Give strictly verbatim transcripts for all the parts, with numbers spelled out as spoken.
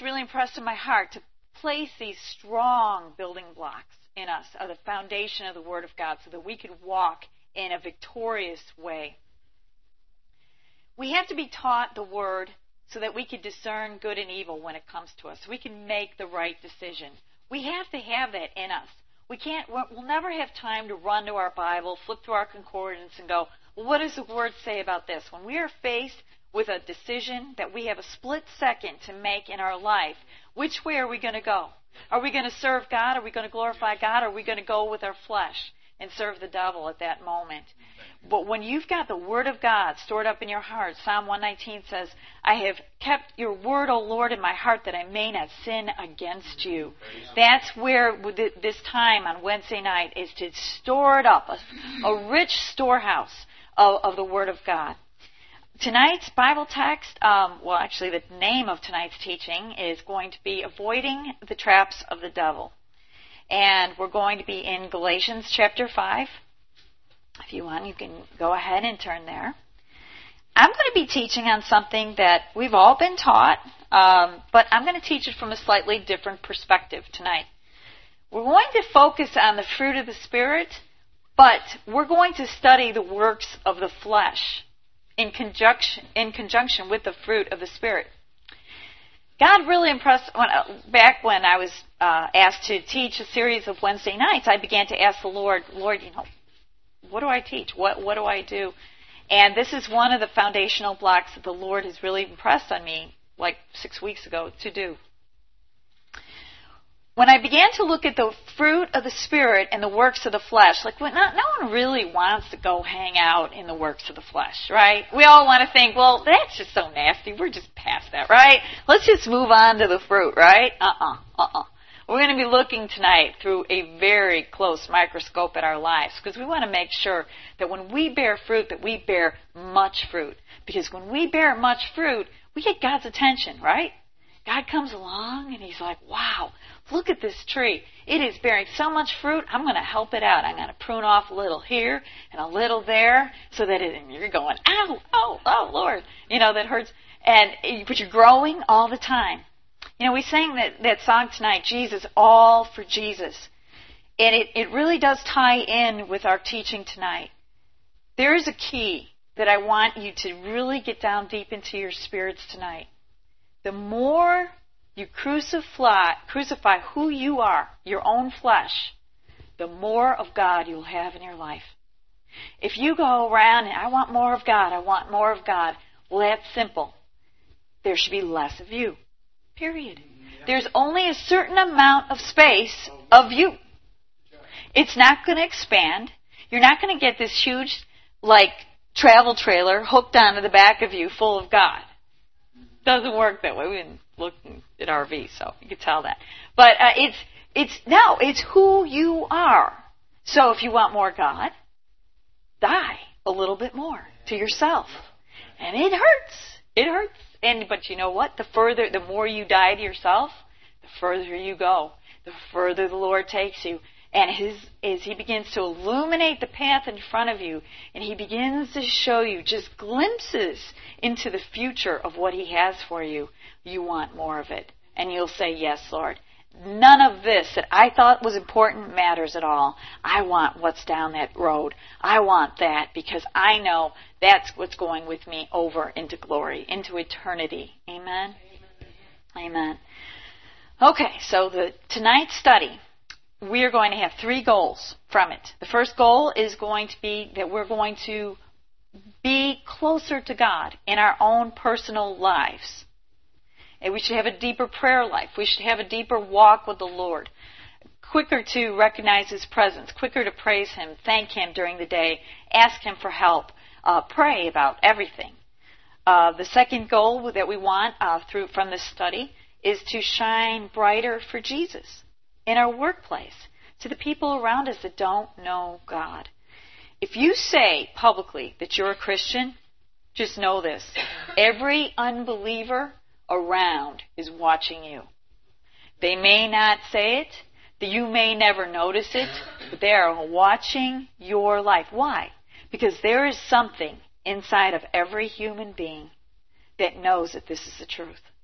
really impressed in my heart to place these strong building blocks in us of the foundation of the Word of God so that we could walk in a victorious way. We have to be taught the Word so that we can discern good and evil when it comes to us, so we can make the right decision. We have to have that in us. We can't, we'll never have time to run to our Bible, flip through our concordance and go, well, what does the Word say about this? When we are faced with a decision that we have a split second to make in our life, which way are we going to go? Are we going to serve God? Are we going to glorify God? Or are we going to go with our flesh and serve the devil at that moment? But when you've got the Word of God stored up in your heart, Psalm one nineteen says, I have kept your Word, O Lord, in my heart that I may not sin against you. That's where this time on Wednesday night is to store it up, a, a rich storehouse of, of the Word of God. Tonight's Bible text, um, well, actually the name of tonight's teaching is going to be Avoiding the Traps of the Devil. And we're going to be in Galatians chapter five. If you want, you can go ahead and turn there. I'm going to be teaching on something that we've all been taught, um, but I'm going to teach it from a slightly different perspective tonight. We're going to focus on the fruit of the Spirit, but we're going to study the works of the flesh in conjunction, in conjunction with the fruit of the Spirit. God really impressed, when, uh, back when I was uh, asked to teach a series of Wednesday nights, I began to ask the Lord, Lord, you know, what do I teach? What, what do I do? And this is one of the foundational blocks that the Lord has really impressed on me, like six weeks ago, to do. When I began to look at the fruit of the Spirit and the works of the flesh, like well, not, no one really wants to go hang out in the works of the flesh, right? We all want to think, well, that's just so nasty. We're just past that, right? Let's just move on to the fruit, right? Uh-uh, uh-uh. We're going to be looking tonight through a very close microscope at our lives because we want to make sure that when we bear fruit, that we bear much fruit. Because when we bear much fruit, we get God's attention, right? God comes along and He's like, wow, look at this tree. It is bearing so much fruit, I'm going to help it out. I'm going to prune off a little here and a little there so that it, and you're going, ow, oh, oh, Lord. You know, that hurts. And But you're growing all the time. You know, we sang that, that song tonight, Jesus, all for Jesus. And it, it really does tie in with our teaching tonight. There is a key that I want you to really get down deep into your spirits tonight. The more you crucify, crucify who you are, your own flesh, the more of God you'll have in your life. If you go around and I want more of God, I want more of God, well, that's simple. There should be less of you. Period. There's only a certain amount of space of you. It's not going to expand. You're not going to get this huge, like, travel trailer hooked onto the back of you full of God. Doesn't work that way. We've been looking at R Vs, so you can tell that. But uh, it's, it's, no, it's who you are. So if you want more God, die a little bit more to yourself. And it hurts. It hurts. And but you know what? The further, the more you die to yourself, the further you go. The further the Lord takes you. And his, as He begins to illuminate the path in front of you, and He begins to show you just glimpses into the future of what He has for you, you want more of it. And you'll say, yes, Lord. None of this that I thought was important matters at all. I want what's down that road. I want that because I know that's what's going with me over into glory, into eternity. Amen? Amen. Amen. Okay, so the tonight's study, we are going to have three goals from it. The first goal is going to be that we're going to be closer to God in our own personal lives. And we should have a deeper prayer life. We should have a deeper walk with the Lord. Quicker to recognize His presence. Quicker to praise Him. Thank Him during the day. Ask Him for help. Uh, pray about everything. Uh, the second goal that we want uh, through from this study is to shine brighter for Jesus in our workplace to the people around us that don't know God. If you say publicly that you're a Christian, just know this. Every unbeliever around is watching you. They may not say it, you may never notice it, but they are watching your life. Why? Because there is something inside of every human being that knows that this is the truth.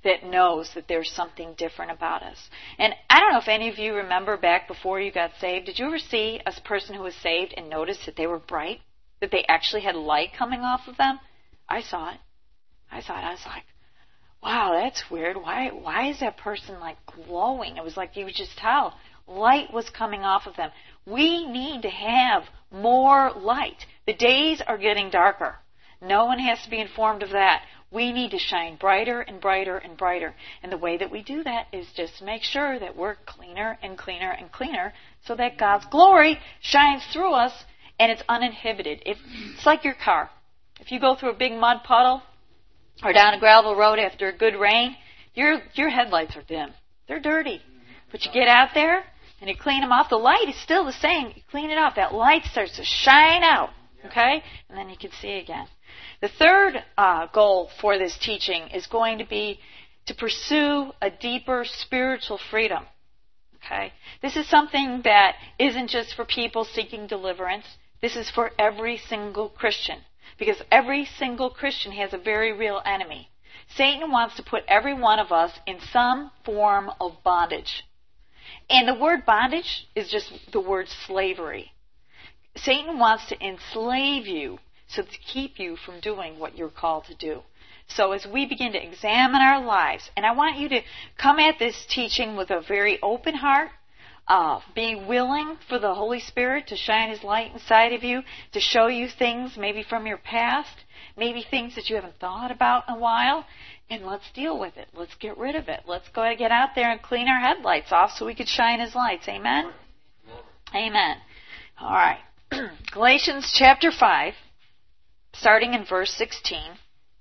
that knows that there's something different about us. And I don't know if any of you remember back before you got saved, did you ever see a person who was saved and notice that they were bright? That they actually had light coming off of them? I saw it. I saw it. I was like, wow, that's weird. Why why is that person like glowing? It was like you would just tell. Light was coming off of them. We need to have more light. The days are getting darker. No one has to be informed of that. We need to shine brighter and brighter and brighter. And the way that we do that is just make sure that we're cleaner and cleaner and cleaner so that God's glory shines through us and it's uninhibited. If, it's like your car. If you go through a big mud puddle or down a gravel road after a good rain, your your headlights are dim. They're dirty. But you get out there and you clean them off. The light is still the same. You clean it off. That light starts to shine out. Okay? And then you can see again. The third uh, goal for this teaching is going to be to pursue a deeper spiritual freedom. Okay? This is something that isn't just for people seeking deliverance. This is for every single Christian. Because every single Christian has a very real enemy. Satan wants to put every one of us in some form of bondage. And the word bondage is just the word slavery. Satan wants to enslave you so to keep you from doing what you're called to do. So as we begin to examine our lives, and I want you to come at this teaching with a very open heart, uh, being willing for the Holy Spirit to shine His light inside of you, to show you things maybe from your past, maybe things that you haven't thought about in a while, and let's deal with it. Let's get rid of it. Let's go and get out there and clean our headlights off so we could shine His lights. Amen? Amen. All right. Galatians chapter five, starting in verse sixteen.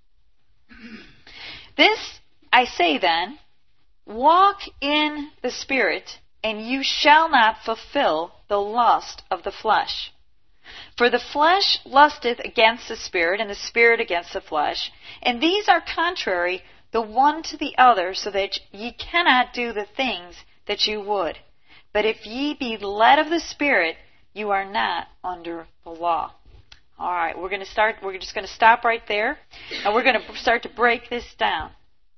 This I say then, walk in the Spirit, and you shall not fulfill the lust of the flesh. For the flesh lusteth against the Spirit, and the Spirit against the flesh. And these are contrary the one to the other, so that ye cannot do the things that you would. But if ye be led of the Spirit, you are not under the law. All right, we're going to start. We're just going to stop right there, and we're going to start to break this down.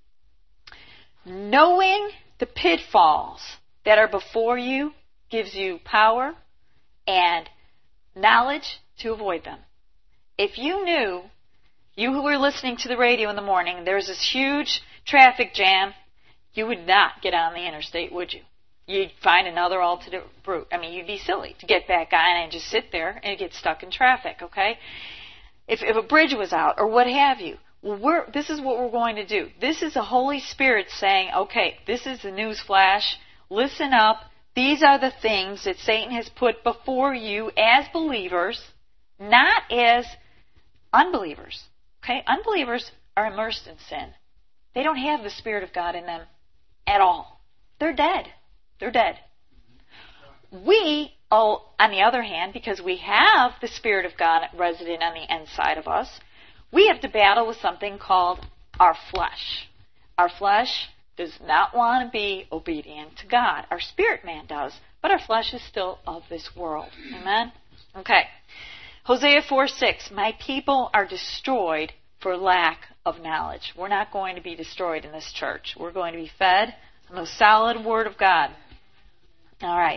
Knowing the pitfalls that are before you gives you power and knowledge to avoid them. If you knew, you who were listening to the radio in the morning, there's this huge traffic jam, you would not get on the interstate, would you? You'd find another alternate route. I mean, you'd be silly to get back on and just sit there and get stuck in traffic, okay? If, if a bridge was out or what have you, well, we're, this is what we're going to do. This is the Holy Spirit saying, okay, this is the news flash. Listen up. These are the things that Satan has put before you as believers, not as unbelievers. Okay? Unbelievers are immersed in sin. They don't have the Spirit of God in them at all. They're dead. They're dead. We, oh, on the other hand, because we have the Spirit of God resident on the inside of us, we have to battle with something called our flesh. Our flesh does not want to be obedient to God. Our spirit man does, but our flesh is still of this world. Amen? Okay. Hosea four six, my people are destroyed for lack of knowledge. We're not going to be destroyed in this church. We're going to be fed on the solid Word of God. All right.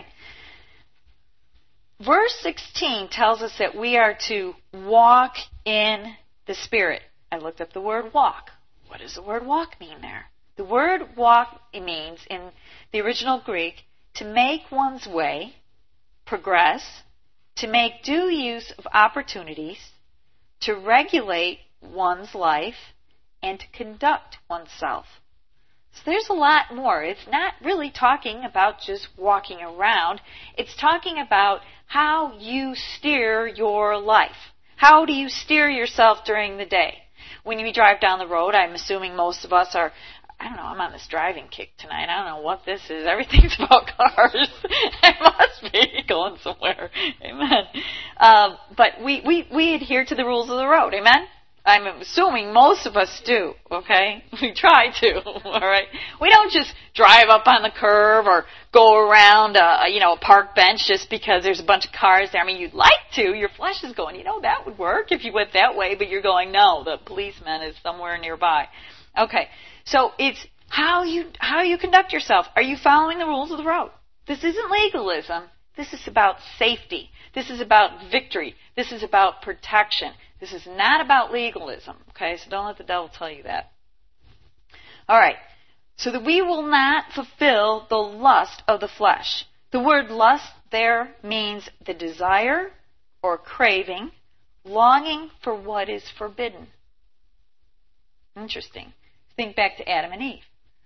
Verse sixteen tells us that we are to walk in the Spirit. I looked up the word walk. What does the word walk mean there? The word walk means, in the original Greek, to make one's way, progress, to make due use of opportunities, to regulate one's life, and to conduct oneself. So there's a lot more. It's not really talking about just walking around. It's talking about how you steer your life. How do you steer yourself during the day? When you drive down the road, I'm assuming most of us are, I don't know, I'm on this driving kick tonight. I don't know what this is. Everything's about cars. I must be going somewhere. Amen. Um, but we, we, we adhere to the rules of the road. Amen? I'm assuming most of us do, okay? We try to, all right? We don't just drive up on the curve or go around, a, you know, a park bench just because there's a bunch of cars there. I mean, you'd like to. Your flesh is going, you know, that would work if you went that way, but you're going, no, the policeman is somewhere nearby. Okay, so it's how you how you conduct yourself. Are you following the rules of the road? This isn't legalism. This is about safety. This is about victory. This is about protection. This is not about legalism. Okay, so don't let the devil tell you that. All right, so that we will not fulfill the lust of the flesh. The word lust there means the desire or craving, longing for what is forbidden. Interesting. Think back to Adam and Eve.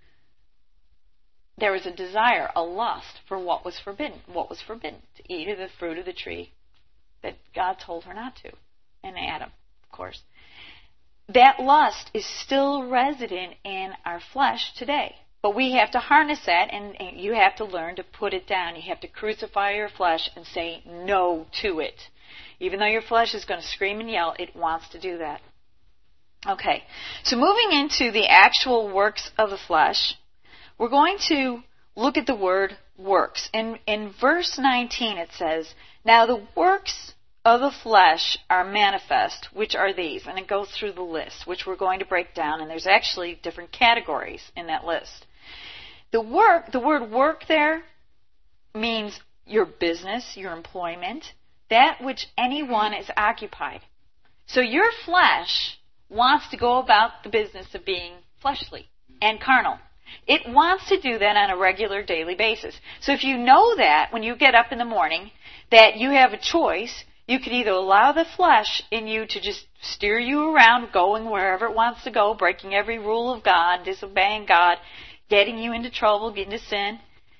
There was a desire, a lust for what was forbidden. What was forbidden? To eat of the fruit of the tree that God told her not to. And Adam, of course. That lust is still resident in our flesh today. But we have to harness that, and, and you have to learn to put it down. You have to crucify your flesh and say no to it. Even though your flesh is going to scream and yell, it wants to do that. Okay, so moving into the actual works of the flesh, we're going to look at the word works. In, in verse nineteen it says, "Now the works of the flesh are manifest, which are these." And it goes through the list, which we're going to break down, and there's actually different categories in that list. The work, the word work there means your business, your employment, that which anyone is occupied. So your flesh wants to go about the business of being fleshly and carnal. It wants to do that on a regular daily basis. So if you know that when you get up in the morning, that you have a choice, you could either allow the flesh in you to just steer you around, going wherever it wants to go, breaking every rule of God, disobeying God, getting you into trouble, getting into sin.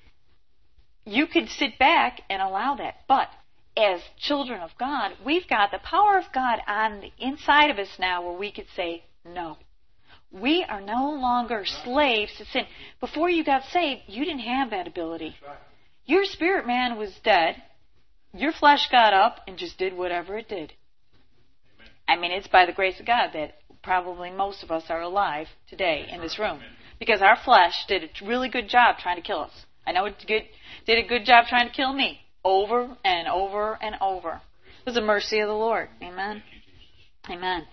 You could sit back and allow that. But as children of God, we've got the power of God on the inside of us now where we could say no. We are no longer slaves to sin. Before you got saved, you didn't have that ability. Your spirit man was dead. Your flesh got up and just did whatever it did. I mean, it's by the grace of God that probably most of us are alive today in this room. Because our flesh did a really good job trying to kill us. I know it did a good job trying to kill me. Over and over and over. It was the mercy of the Lord. Amen. Amen.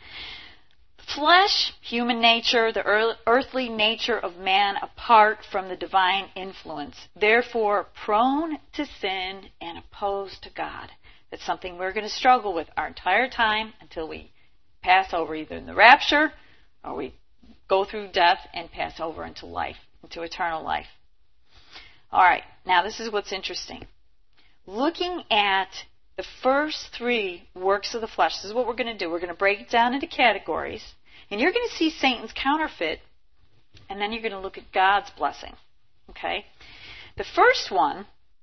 Flesh, human nature, the earthly nature of man apart from the divine influence. Therefore, prone to sin and opposed to God. That's something we're going to struggle with our entire time until we pass over either in the rapture or we go through death and pass over into life, into eternal life. All right, now this is what's interesting. Looking at the first three works of the flesh, this is what we're going to do. We're going to break it down into categories, and you're going to see Satan's counterfeit, and then you're going to look at God's blessing. Okay? The first one,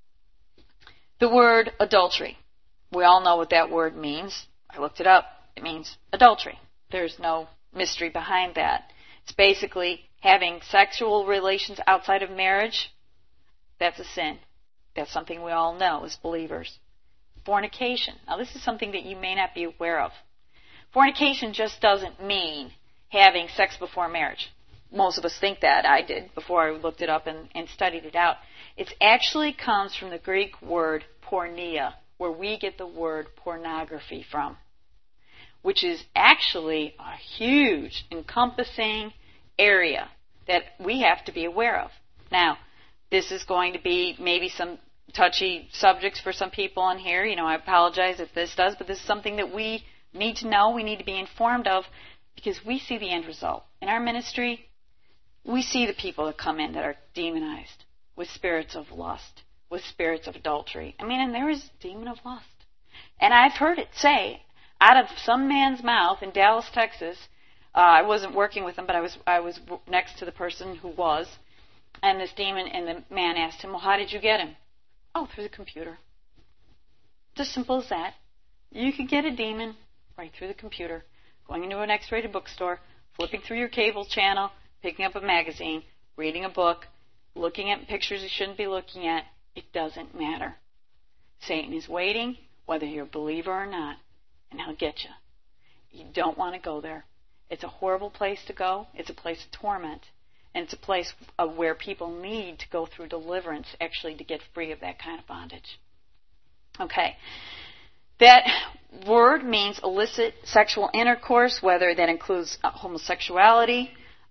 the word adultery. We all know what that word means. I looked it up. It means adultery. There's no mystery behind that. It's basically having sexual relations outside of marriage. That's a sin. That's something we all know as believers. Fornication. Now, this is something that you may not be aware of. Fornication just doesn't mean having sex before marriage. Most of us think that. I did before I looked it up and, and studied it out. It actually comes from the Greek word porneia, where we get the word pornography from, which is actually a huge, encompassing area that we have to be aware of. Now, this is going to be maybe some touchy subjects for some people in here. You know, I apologize if this does, but this is something that we need to know, we need to be informed of, because we see the end result. In our ministry, we see the people that come in that are demonized with spirits of lust, with spirits of adultery. I mean, and there is a demon of lust. And I've heard it say out of some man's mouth in Dallas, Texas. Uh, I wasn't working with him, but I was I was next to the person who was. And this demon, and the man asked him, well, how did you get him? Oh, through the computer. Just simple as that. You could get a demon right through the computer, going into an X-rated bookstore, flipping through your cable channel, picking up a magazine, reading a book, looking at pictures you shouldn't be looking at. It doesn't matter. Satan is waiting, whether you're a believer or not, and he'll get you. You don't want to go there. It's a horrible place to go. It's a place of torment. And it's a place of where people need to go through deliverance, actually, to get free of that kind of bondage. Okay. That word means illicit sexual intercourse, whether that includes homosexuality,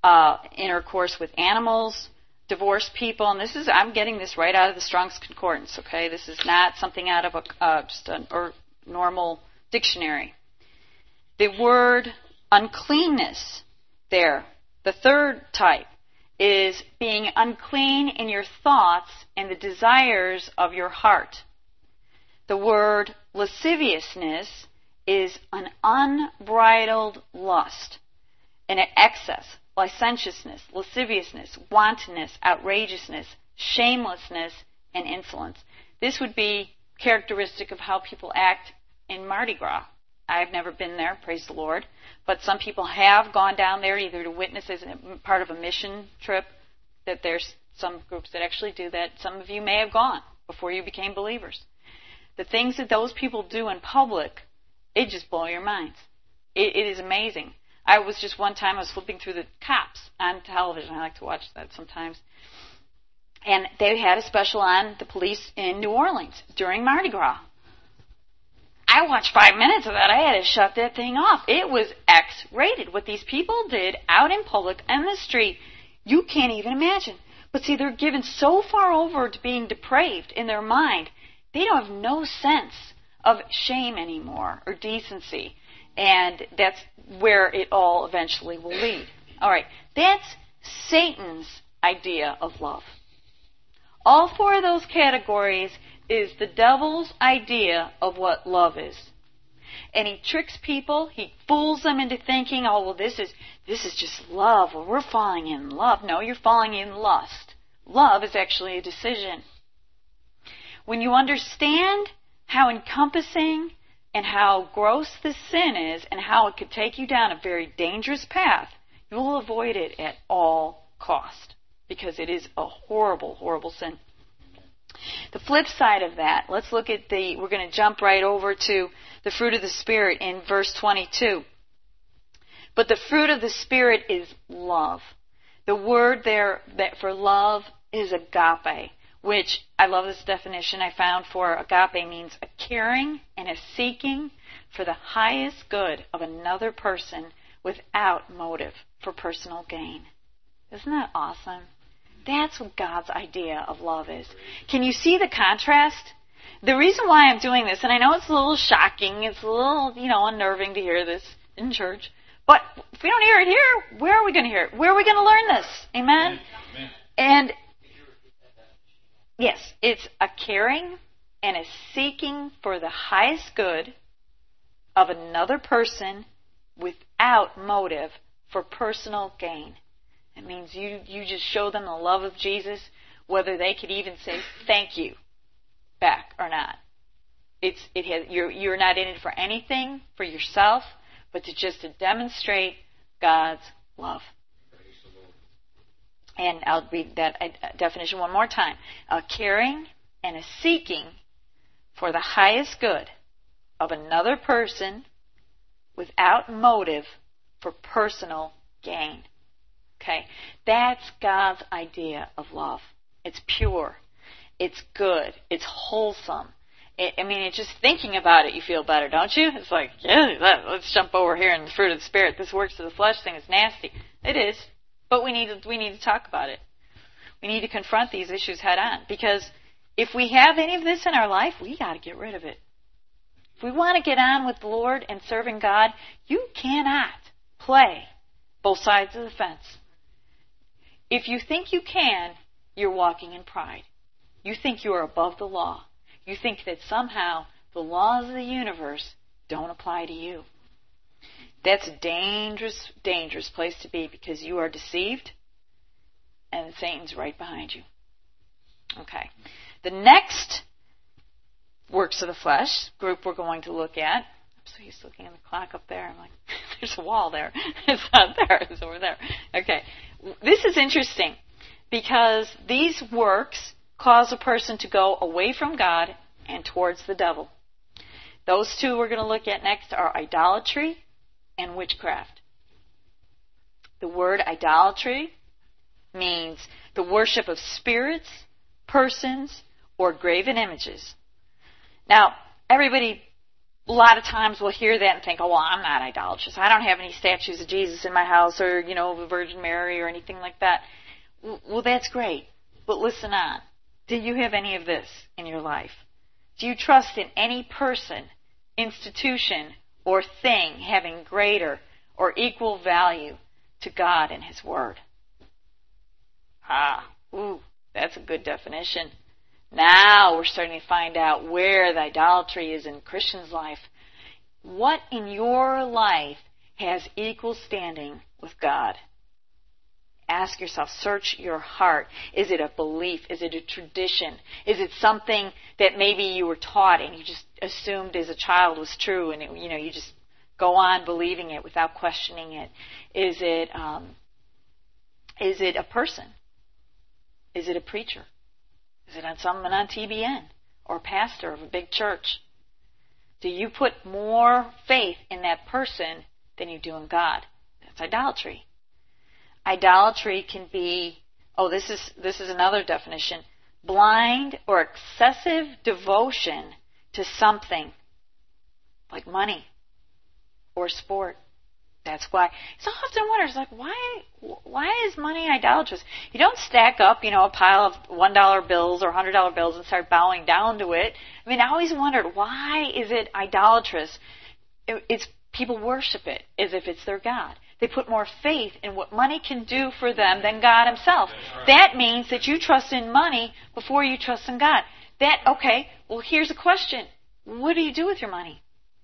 uh, intercourse with animals, divorced people, and this is, I'm getting this right out of the Strong's Concordance, okay? This is not something out of a, uh, just a or normal dictionary. The word uncleanness there, the third type, is being unclean in your thoughts and the desires of your heart. The word lasciviousness is an unbridled lust, an excess, licentiousness, lasciviousness, wantonness, outrageousness, shamelessness, and insolence. This would be characteristic of how people act in Mardi Gras. I've never been there, praise the Lord, but some people have gone down there either to witness as a part of a mission trip, that there's some groups that actually do that. Some of you may have gone before you became believers. The things that those people do in public, it just blows your minds. It, it is amazing. I was just one time, I was flipping through the Cops on television. I like to watch that sometimes. And they had a special on the police in New Orleans during Mardi Gras. I watched five minutes of that. I had to shut that thing off. It was X-rated. What these people did out in public in the street, you can't even imagine. But see, they're given so far over to being depraved in their mind, they don't have no sense of shame anymore or decency. And that's where it all eventually will lead. All right, that's Satan's idea of love. All four of those categories is the devil's idea of what love is. And he tricks people, he fools them into thinking, oh, well, this is this is just love. Well, we're falling in love. No, you're falling in lust. Love is actually a decision. When you understand how encompassing and how gross this sin is and how it could take you down a very dangerous path, you will avoid it at all cost, because it is a horrible, horrible sin. The flip side of that, let's look at the, we're going to jump right over to the fruit of the Spirit in verse twenty-two. But the fruit of the Spirit is love. The word there that for love is agape, which I love this definition I found for agape, means a caring and a seeking for the highest good of another person without motive for personal gain. Isn't that awesome? That's what God's idea of love is. Can you see the contrast? The reason why I'm doing this, and I know it's a little shocking, it's a little, you know, unnerving to hear this in church, but if we don't hear it here, where are we going to hear it? Where are we going to learn this? Amen? Amen. And yes, it's a caring and a seeking for the highest good of another person without motive for personal gain. It means you, you just show them the love of Jesus, whether they could even say thank you back or not. It's it has you're you're not in it for anything for yourself, but to just to demonstrate God's love. And I'll read that definition one more time: a caring and a seeking for the highest good of another person without motive for personal gain. Okay, that's God's idea of love. It's pure. It's good. It's wholesome. It, I mean, it's just thinking about it, you feel better, don't you? It's like, yeah, let's jump over here in the fruit of the Spirit. This works of the flesh thing is nasty. It is, but we need to, we need to talk about it. We need to confront these issues head on, because if we have any of this in our life, we got to get rid of it. If we want to get on with the Lord and serving God, you cannot play both sides of the fence. If you think you can, you're walking in pride. You think you are above the law. You think that somehow the laws of the universe don't apply to you. That's a dangerous, dangerous place to be, because you are deceived and Satan's right behind you. Okay. The next works of the flesh group we're going to look at, I'm so used to looking at the clock up there. I'm like, there's a wall there. It's not there. It's over there. Okay. This is interesting, because these works cause a person to go away from God and towards the devil. Those two we're going to look at next are idolatry and witchcraft. The word idolatry means the worship of spirits, persons, or graven images. Now, everybody a lot of times we'll hear that and think, oh, well, I'm not idolatrous. I don't have any statues of Jesus in my house or, you know, the Virgin Mary or anything like that. Well, that's great. But listen on. Do you have any of this in your life? Do you trust in any person, institution, or thing having greater or equal value to God and His Word? Ah, ooh, that's a good definition. Now we're starting to find out where the idolatry is in Christians' life. What in your life has equal standing with God? Ask yourself, search your heart. Is it a belief? Is it a tradition? Is it something that maybe you were taught and you just assumed as a child was true, and it, you know you just go on believing it without questioning it? Is it um, is it a person? Is it a preacher? Is it on someone on T B N or a pastor of a big church? Do you put more faith in that person than you do in God? That's idolatry. Idolatry can be, oh, this is this is another definition, blind or excessive devotion to something like money or sport. That's why. So I often wonder, it's like, why why is money idolatrous? You don't stack up, you know, a pile of one dollar bills or one hundred dollar bills and start bowing down to it. I mean, I always wondered, why is it idolatrous? It's people worship it as if it's their God. They put more faith in what money can do for them than God Himself. Right. That means that you trust in money before you trust in God. That, okay, well, here's a question. What do you do with your money?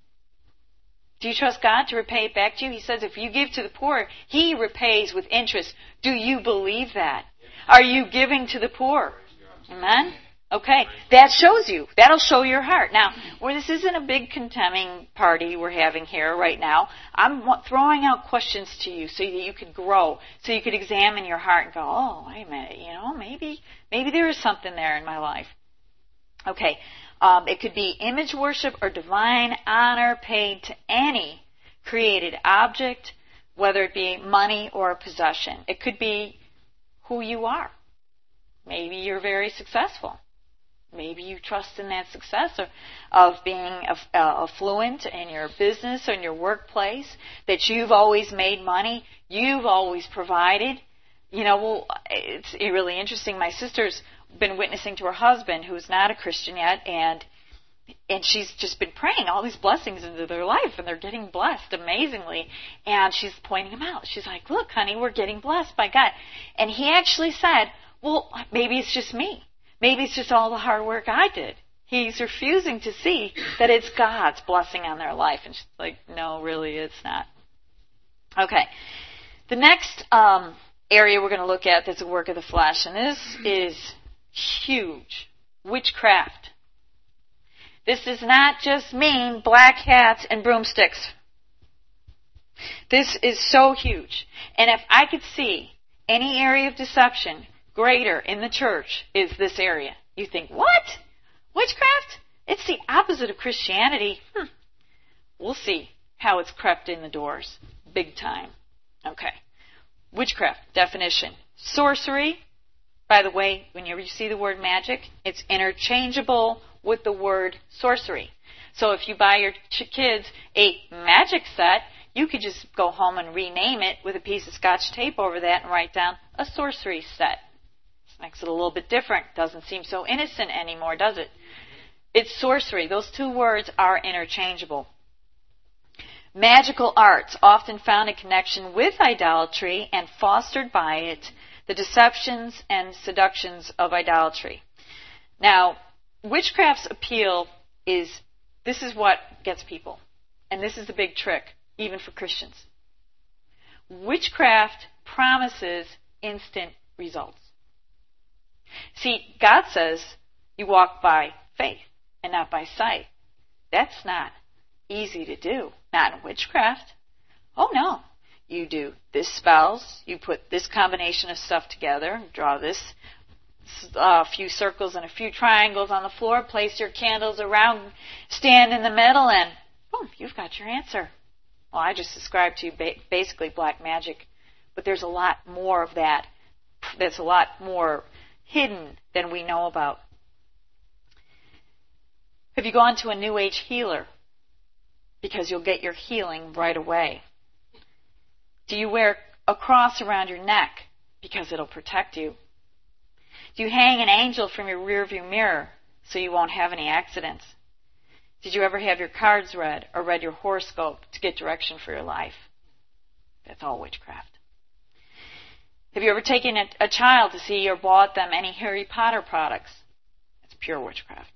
Do you trust God to repay it back to you? He says if you give to the poor, He repays with interest. Do you believe that? Are you giving to the poor? Amen? Okay, that shows you. That'll show your heart. Now, where this isn't a big condemning party we're having here right now, I'm throwing out questions to you so that you could grow, so you could examine your heart and go, oh, wait a minute, you know, maybe maybe there is something there in my life. Okay, um, it could be image worship or divine honor paid to any created object, whether it be money or a possession. It could be who you are. Maybe you're very successful. Maybe you trust in that success of, of being affluent in your business or in your workplace, that you've always made money, you've always provided. You know, well, it's really interesting. My sister's been witnessing to her husband, who's not a Christian yet, and and she's just been praying all these blessings into their life, and they're getting blessed amazingly. And she's pointing them out. She's like, look, honey, we're getting blessed by God. And he actually said, well, maybe it's just me. Maybe it's just all the hard work I did. He's refusing to see that it's God's blessing on their life. And she's like, no, really, it's not. Okay. The next um, area we're going to look at that's a work of the flesh, and this is huge. Witchcraft. This does not just mean black hats and broomsticks. This is so huge. And if I could see any area of deception greater in the church, is this area. You think, what? Witchcraft? It's the opposite of Christianity. Hmm. We'll see how it's crept in the doors. Big time. Okay. Witchcraft, definition. Sorcery. By the way, whenever you see the word magic, it's interchangeable with the word sorcery. So if you buy your kids a magic set, you could just go home and rename it with a piece of Scotch tape over that and write down a sorcery set. Makes it a little bit different. Doesn't seem so innocent anymore, does it? It's sorcery. Those two words are interchangeable. Magical arts, often found in connection with idolatry and fostered by it, the deceptions and seductions of idolatry. Now, witchcraft's appeal is, this is what gets people. And this is the big trick, even for Christians. Witchcraft promises instant results. See, God says you walk by faith and not by sight. That's not easy to do. Not in witchcraft. Oh, no. You do this spells. You put this combination of stuff together. Draw this uh, few circles and a few triangles on the floor. Place your candles around. Stand in the middle and boom, you've got your answer. Well, I just described to you ba- basically black magic. But there's a lot more of that. There's a lot more hidden than we know about. Have you gone to a New Age healer? because you'll get your healing right away? Do you wear a cross around your neck because it'll protect you? Do you hang an angel from your rearview mirror so you won't have any accidents? Did you ever have your cards read or read your horoscope to get direction for your life? That's all witchcraft. Have you ever taken a, a child to see or bought them any Harry Potter products? That's pure witchcraft.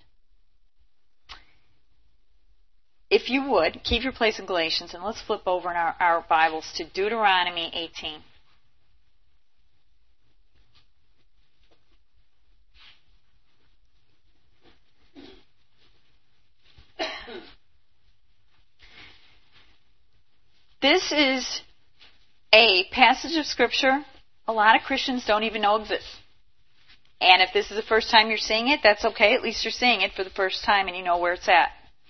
If you would, keep your place in Galatians, and let's flip over in our, our Bibles to Deuteronomy eighteen. This is a passage of Scripture a lot of Christians don't even know exists. And if this is the first time you're seeing it, that's okay. At least you're seeing it for the first time and you know where it's at.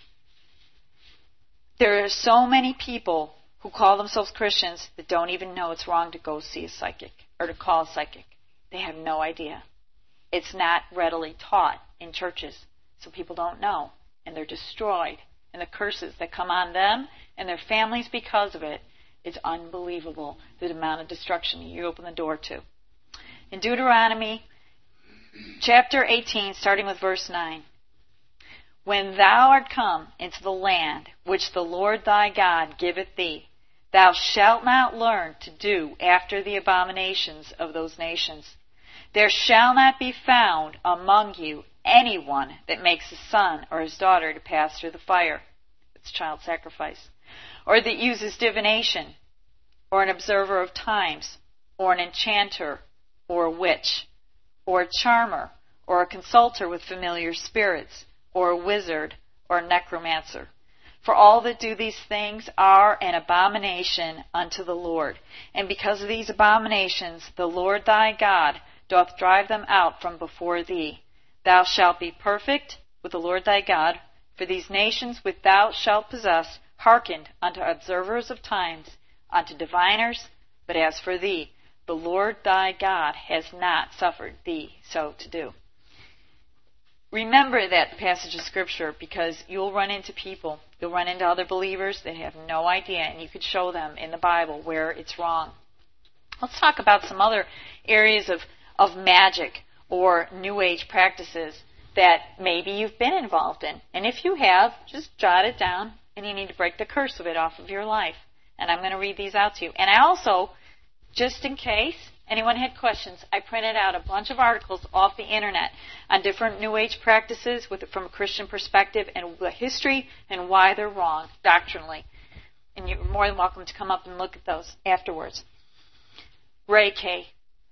There are so many people who call themselves Christians that don't even know it's wrong to go see a psychic or to call a psychic. They have no idea. It's not readily taught in churches, so people don't know, and they're destroyed. And the curses that come on them and their families because of it, it's unbelievable, the amount of destruction you open the door to. In Deuteronomy chapter eighteen, starting with verse nine, when thou art come into the land which the Lord thy God giveth thee, thou shalt not learn to do after the abominations of those nations. There shall not be found among you anyone that makes his son or his daughter to pass through the fire. It's child sacrifice. Or that uses divination, or an observer of times, or an enchanter, or a witch, or a charmer, or a consulter with familiar spirits, or a wizard, or a necromancer. For all that do these things are an abomination unto the Lord. And because of these abominations, the Lord thy God doth drive them out from before thee. Thou shalt be perfect with the Lord thy God, for these nations which thou shalt possess hearkened unto observers of times, unto diviners, but as for thee, the Lord thy God has not suffered thee so to do. Remember that passage of Scripture, because you'll run into people, you'll run into other believers that have no idea, and you could show them in the Bible where it's wrong. Let's talk about some other areas of, of magic or New Age practices that maybe you've been involved in. And if you have, just jot it down, and you need to break the curse of it off of your life. And I'm going to read these out to you. And I also, just in case anyone had questions, I printed out a bunch of articles off the internet on different New Age practices with from a Christian perspective and the history and why they're wrong doctrinally. And you're more than welcome to come up and look at those afterwards. Reiki.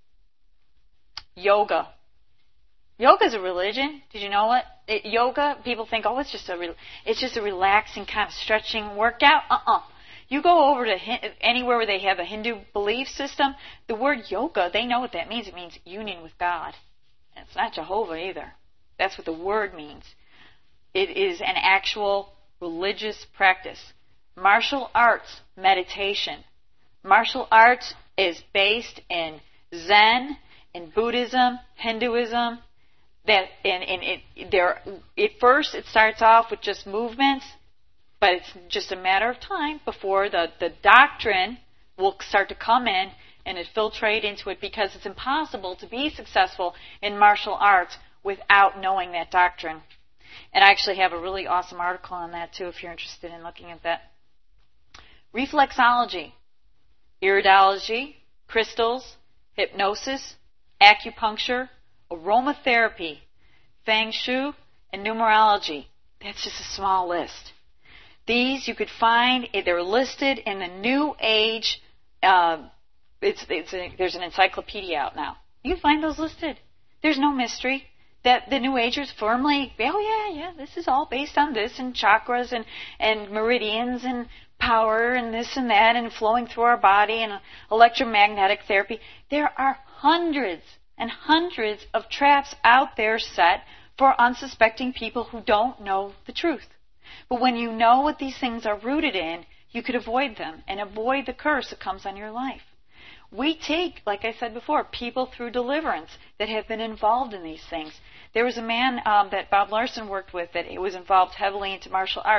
Yoga. Yoga is a religion. Did you know what? It, yoga, people think, oh, it's just a re- it's just a relaxing kind of stretching workout. Uh-uh. You go over to Hin- anywhere where they have a Hindu belief system, the word yoga, they know what that means. It means union with God. And it's not Jehovah either. That's what the word means. It is an actual religious practice. Martial arts meditation. Martial arts is based in Zen, in Buddhism, Hinduism. That and, and it there at first it starts off with just movements, but it's just a matter of time before the, the doctrine will start to come in and infiltrate into it, because it's impossible to be successful in martial arts without knowing that doctrine. And I actually have a really awesome article on that too if you're interested in looking at that. Reflexology, iridology, crystals, hypnosis, acupuncture, aromatherapy, feng shui, and numerology. That's just a small list. These you could find, they're listed in the New Age, uh, it's, it's a, there's an encyclopedia out now. You can find those listed. There's no mystery. That the New Agers firmly, oh yeah, yeah, this is all based on this, and chakras, and, and meridians, and power, and this and that, and flowing through our body, and electromagnetic therapy. There are hundreds and hundreds of traps out there set for unsuspecting people who don't know the truth. But when you know what these things are rooted in, you could avoid them and avoid the curse that comes on your life. We take, like I said before, people through deliverance that have been involved in these things. There was a man um, that Bob Larson worked with that was involved heavily into martial arts.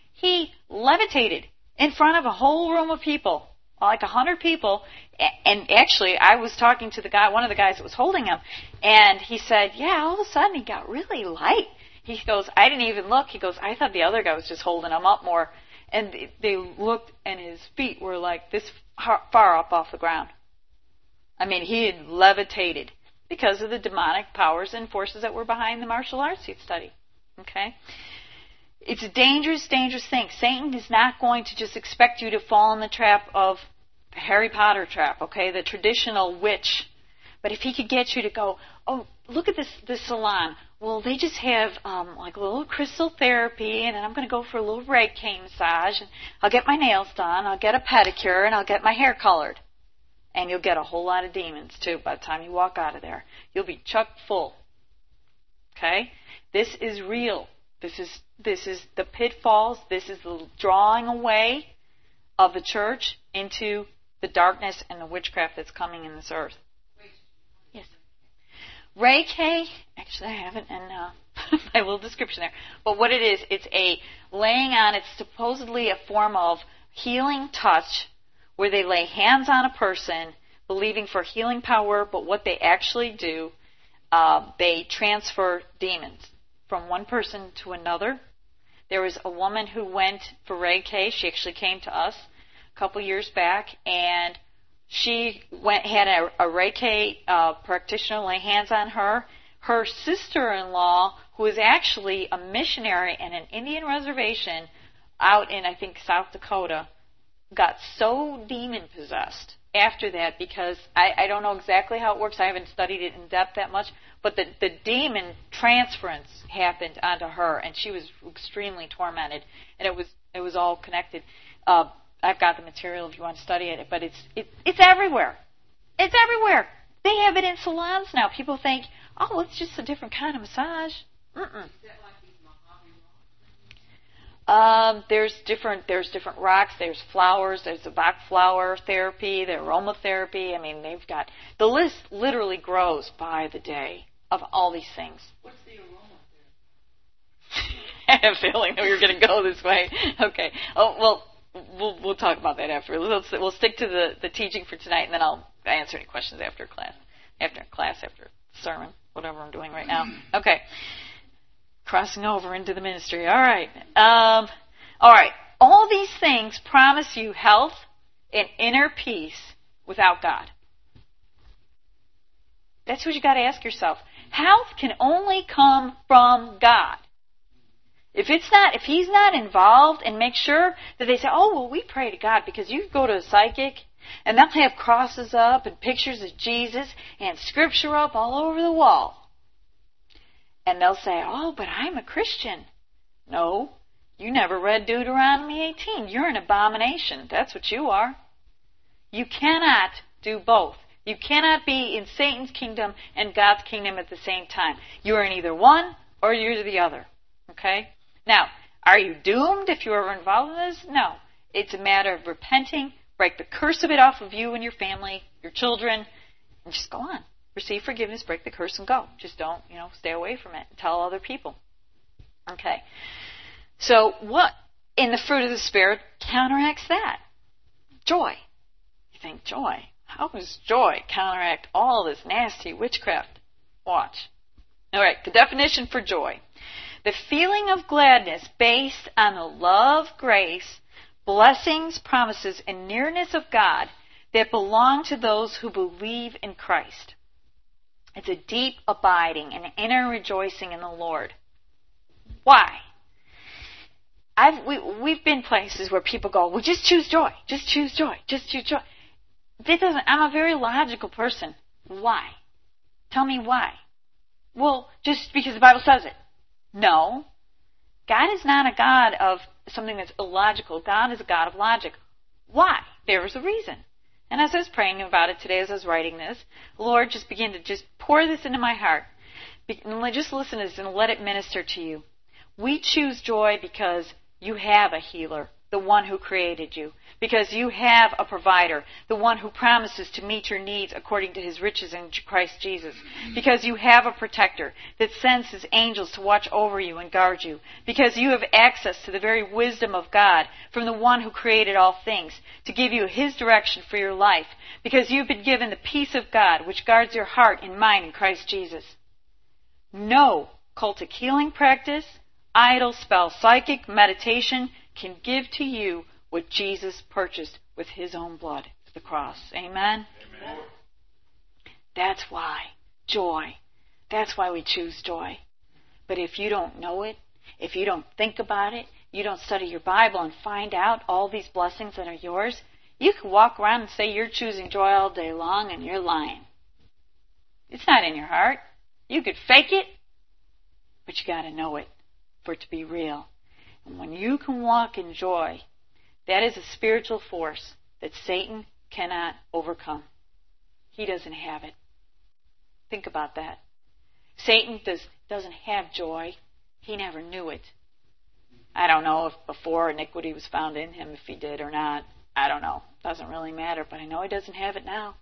He levitated in front of a whole room of people, like a hundred people. And actually, I was talking to the guy, one of the guys that was holding him, and he said, yeah, all of a sudden he got really light. He goes, I didn't even look. He goes, I thought the other guy was just holding him up more. And they looked, and his feet were like this far up off the ground. I mean, he had levitated because of the demonic powers and forces that were behind the martial arts he'd studied. Okay? It's a dangerous, dangerous thing. Satan is not going to just expect you to fall in the trap of the Harry Potter trap, okay, the traditional witch. But if he could get you to go, oh, look at this this salon. Well, they just have um, like a little crystal therapy, and then I'm going to go for a little Reiki massage, and I'll get my nails done, I'll get a pedicure, and I'll get my hair colored. And you'll get a whole lot of demons, too, by the time you walk out of there. You'll be chock full. Okay? This is real. This is this is the pitfalls. This is the drawing away of the church into the darkness and the witchcraft that's coming in this earth. Yes. Reiki, actually I have it in uh, my little description there. But what it is, it's a laying on, it's supposedly a form of healing touch where they lay hands on a person believing for healing power, but what they actually do, uh, they transfer demons from one person to another. There was a woman who went for Reiki. She actually came to us a couple years back, and she went had a, a Reiki uh, practitioner lay hands on her. Her sister-in-law, who is actually a missionary in an Indian reservation out in, I think, South Dakota, got so demon-possessed after that because I, I don't know exactly how it works. I haven't studied it in depth that much, but the, the demon transference happened onto her, and she was extremely tormented, and it was it was all connected. Uh, I've got the material if you want to study it, but it's it, it's everywhere. It's everywhere. They have it in salons now. People think, oh, it's just a different kind of massage. Mm-mm. Um, there's different there's different rocks, there's flowers, there's the Bach flower therapy, the aromatherapy. I mean, they've got, the list literally grows by the day of all these things. What's the aromatherapy? I had a feeling that we were going to go this way. Okay. Oh, well, we'll we'll talk about that after. We'll, we'll stick to the, the teaching for tonight, and then I'll answer any questions after class, after class, after sermon, whatever I'm doing right now. Okay. Crossing over into the ministry. All right. Um, all right. All these things promise you health and inner peace without God. That's what you got to ask yourself. Health can only come from God. If it's not, if He's not involved, and make sure that they say, oh, well, we pray to God, because you go to a psychic and they'll have crosses up and pictures of Jesus and scripture up all over the wall. And they'll say, oh, but I'm a Christian. No, you never read Deuteronomy eighteen. You're an abomination. That's what you are. You cannot do both. You cannot be in Satan's kingdom and God's kingdom at the same time. You're in either one or you're the other. Okay? Now, are you doomed if you're ever involved in this? No. It's a matter of repenting, break the curse of it off of you and your family, your children, and just go on. Receive forgiveness, break the curse, and go. Just don't, you know, stay away from it and tell other people. Okay. So what in the fruit of the Spirit counteracts that? Joy. You think, joy? How does joy counteract all this nasty witchcraft? Watch. All right, the definition for joy. The feeling of gladness based on the love, grace, blessings, promises, and nearness of God that belong to those who believe in Christ. It's a deep abiding and inner rejoicing in the Lord. Why? I've, we, we've been places where people go, well, just choose joy. Just choose joy. Just choose joy. That doesn't, I'm a very logical person. Why? Tell me why. Well, just because the Bible says it. No. God is not a God of something that's illogical. God is a God of logic. Why? There was a reason. And as I was praying about it today, as I was writing this, the Lord just began to just pour this into my heart. Just listen to this and let it minister to you. We choose joy because you have a healer the one who created you. Because you have a provider, the one who promises to meet your needs according to his riches in Christ Jesus. Because you have a protector that sends his angels to watch over you and guard you. Because you have access to the very wisdom of God from the one who created all things to give you his direction for your life. Because you've been given the peace of God which guards your heart and mind in Christ Jesus. No cultic healing practice, idol, spell, psychic, meditation can give to you what Jesus purchased with his own blood at the cross. Amen? Amen? That's why. Joy. That's why we choose joy. But if you don't know it, if you don't think about it, you don't study your Bible and find out all these blessings that are yours, you can walk around and say you're choosing joy all day long and you're lying. It's not in your heart. You could fake it, but you got to know it for it to be real. And when you can walk in joy, that is a spiritual force that Satan cannot overcome. He doesn't have it. Think about that. Satan does, doesn't have joy. He never knew it. I don't know if before iniquity was found in him, if he did or not. I don't know. Doesn't really matter, but I know he doesn't have it now.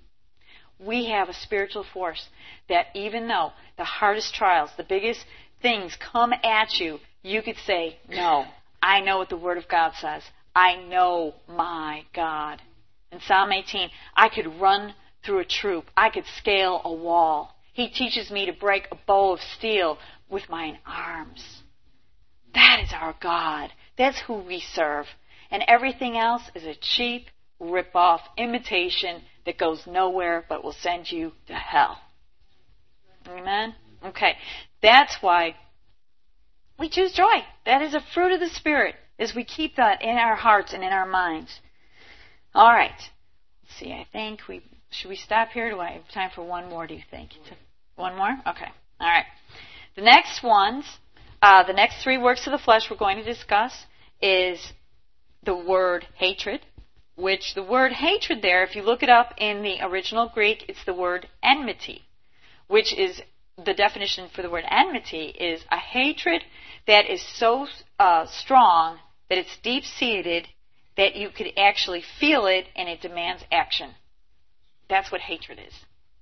We have a spiritual force that even though the hardest trials, the biggest things come at you, you could say, no, I know what the Word of God says. I know my God. In Psalm eighteen, I could run through a troop. I could scale a wall. He teaches me to break a bow of steel with mine arms. That is our God. That's who we serve. And everything else is a cheap, rip-off imitation that goes nowhere but will send you to hell. Amen? Okay. That's why we choose joy. That is a fruit of the Spirit, as we keep that in our hearts and in our minds. All right. Let's see. I think we should we stop here? Do I have time for one more, do you think? One more? Okay. All right. The next ones, uh, the next three works of the flesh we're going to discuss is the word hatred, which the word hatred there, if you look it up in the original Greek, it's the word enmity, which is the definition for the word enmity is a hatred that is so uh, strong that it's deep-seated that you could actually feel it and it demands action. That's what hatred is.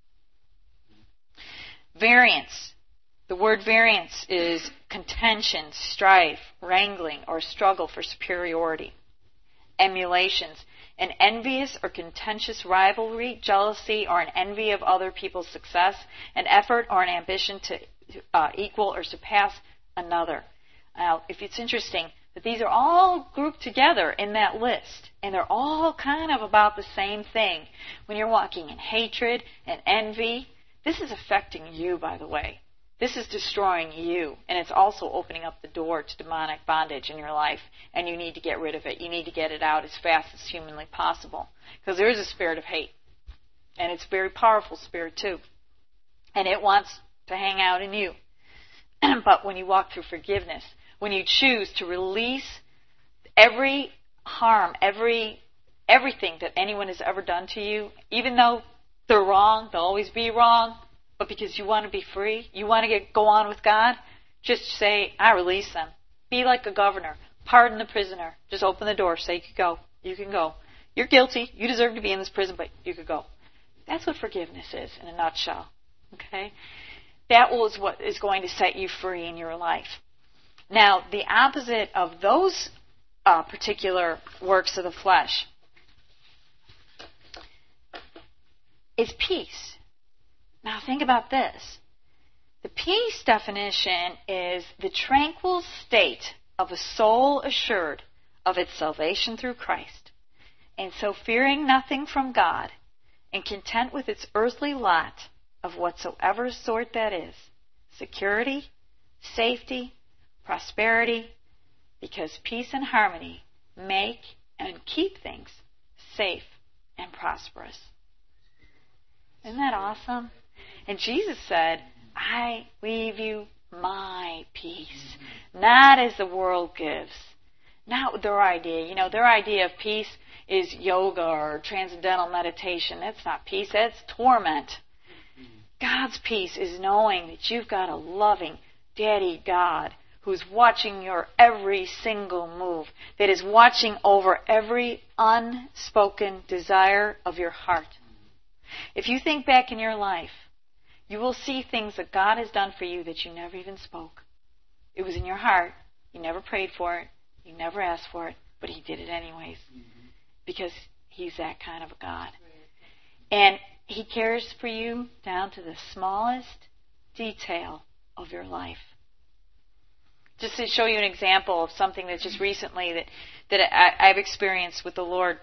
Variance. The word variance is contention, strife, wrangling, or struggle for superiority. Emulations. An envious or contentious rivalry, jealousy, or an envy of other people's success, an effort or an ambition to uh, equal or surpass another. Now, if it's interesting that these are all grouped together in that list, and they're all kind of about the same thing. When you're walking in hatred and envy, this is affecting you, by the way. This is destroying you, and it's also opening up the door to demonic bondage in your life, and you need to get rid of it. You need to get it out as fast as humanly possible, because there is a spirit of hate, and it's a very powerful spirit too, and it wants to hang out in you. But when you walk through forgiveness, when you choose to release every harm, every everything that anyone has ever done to you, even though they're wrong, they'll always be wrong, but because you want to be free, you want to get go on with God, just say, I release them. Be like a governor. Pardon the prisoner. Just open the door. Say you can go. You can go. You're guilty. You deserve to be in this prison, but you could go. That's what forgiveness is in a nutshell. Okay? That is what is going to set you free in your life. Now, the opposite of those uh, particular works of the flesh is peace. Now think about this. The peace definition is the tranquil state of a soul assured of its salvation through Christ, and so fearing nothing from God, and content with its earthly lot of whatsoever sort that is, security, safety, prosperity, because peace and harmony make and keep things safe and prosperous. Isn't that awesome? And Jesus said, I leave you my peace, not as the world gives. Not their idea. You know, their idea of peace is yoga or transcendental meditation. That's not peace, that's torment. God's peace is knowing that you've got a loving Daddy God who's watching your every single move, that is watching over every unspoken desire of your heart. If you think back in your life, you will see things that God has done for you that you never even spoke. It was in your heart. You never prayed for it. You never asked for it, but He did it anyways, because He's that kind of a God. And He cares for you down to the smallest detail of your life. Just to show you an example of something that just recently that, that I, I've experienced with the Lord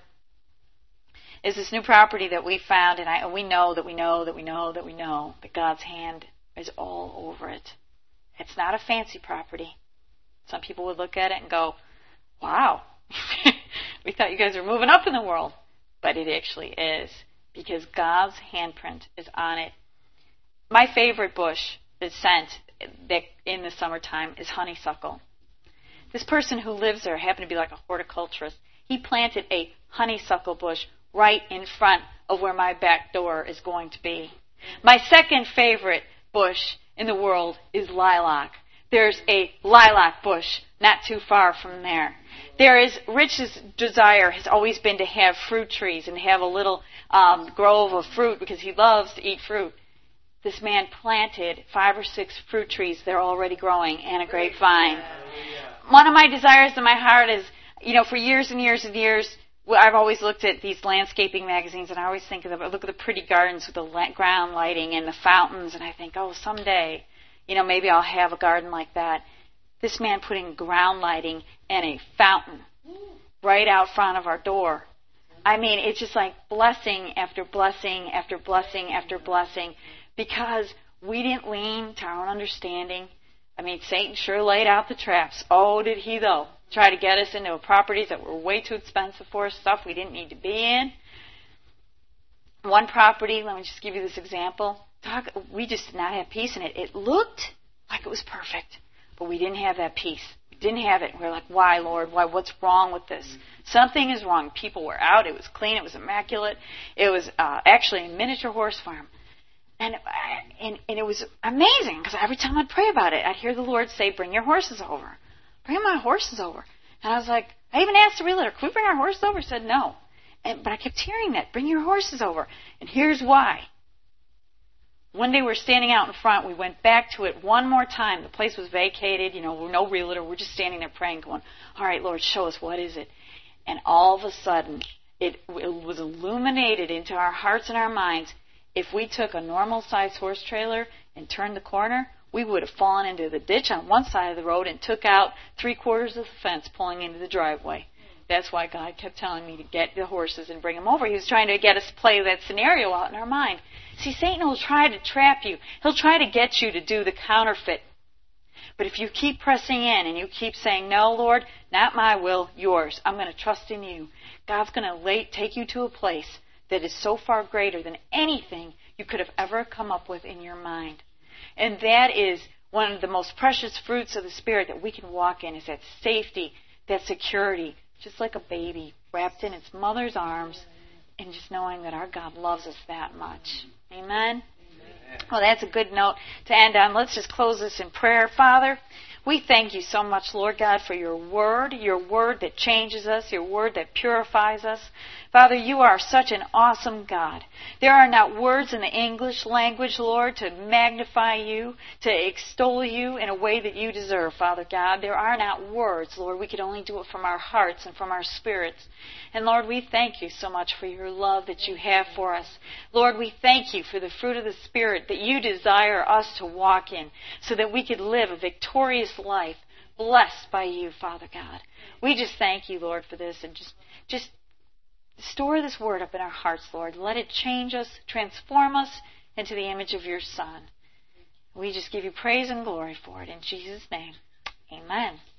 is this new property that we found, and I, we know that we know that we know that we know that God's hand is all over it. It's not a fancy property. Some people would look at it and go, wow, we thought you guys were moving up in the world. But it actually is, because God's handprint is on it. My favorite bush that's scent that in the summertime is honeysuckle. This person who lives there happened to be like a horticulturist. He planted a honeysuckle bush right in front of where my back door is going to be. My second favorite bush in the world is lilac. There's a lilac bush not too far from there. There is, Rich's desire has always been to have fruit trees and have a little um, grove of fruit because he loves to eat fruit. This man planted five or six fruit trees. They're already growing, and a grapevine. One of my desires in my heart is, you know, for years and years and years, I've always looked at these landscaping magazines, and I always think of the, look at the pretty gardens with the ground lighting and the fountains, and I think, oh, someday, you know, maybe I'll have a garden like that. This man putting ground lighting and a fountain right out front of our door. I mean, it's just like blessing after blessing after blessing after blessing, because we didn't lean to our own understanding. I mean, Satan sure laid out the traps. Oh, did he, though? Try to get us into properties that were way too expensive for us, stuff we didn't need to be in. One property, let me just give you this example. Talk, we just did not have peace in it. It looked like it was perfect, but we didn't have that peace. We didn't have it. We were like, why, Lord? Why? What's wrong with this? Something is wrong. People were out. It was clean. It was immaculate. It was uh, actually a miniature horse farm. And, and and it was amazing, because every time I'd pray about it, I'd hear the Lord say, bring your horses over. Bring my horses over. And I was like, I even asked the realtor, can we bring our horses over? He said no. And, but I kept hearing that, bring your horses over. And here's why. One day we were standing out in front. We went back to it one more time. The place was vacated. You know, no realtor. We're just standing there praying, going, all right, Lord, show us, what is it? And all of a sudden, it, it was illuminated into our hearts and our minds. If we took a normal-sized horse trailer and turned the corner, we would have fallen into the ditch on one side of the road and took out three-quarters of the fence pulling into the driveway. That's why God kept telling me to get the horses and bring them over. He was trying to get us to play that scenario out in our mind. See, Satan will try to trap you. He'll try to get you to do the counterfeit. But if you keep pressing in and you keep saying, no, Lord, not my will, yours. I'm going to trust in you. God's going to take you to a place that is so far greater than anything you could have ever come up with in your mind. And that is one of the most precious fruits of the Spirit that we can walk in, is that safety, that security, just like a baby wrapped in its mother's arms, and just knowing that our God loves us that much. Amen? Amen. Well, that's a good note to end on. Let's just close this in prayer. Father, we thank you so much, Lord God, for your word, your word that changes us, your word that purifies us. Father, you are such an awesome God. There are not words in the English language, Lord, to magnify you, to extol you in a way that you deserve, Father God. There are not words, Lord. We could only do it from our hearts and from our spirits. And Lord, we thank you so much for your love that you have for us. Lord, we thank you for the fruit of the Spirit that you desire us to walk in, so that we could live a victorious life, blessed by you, Father God. We just thank you, Lord, for this, and just, just store this word up in our hearts, Lord. Let it change us, transform us into the image of your Son. We just give you praise and glory for it. In Jesus' name, amen.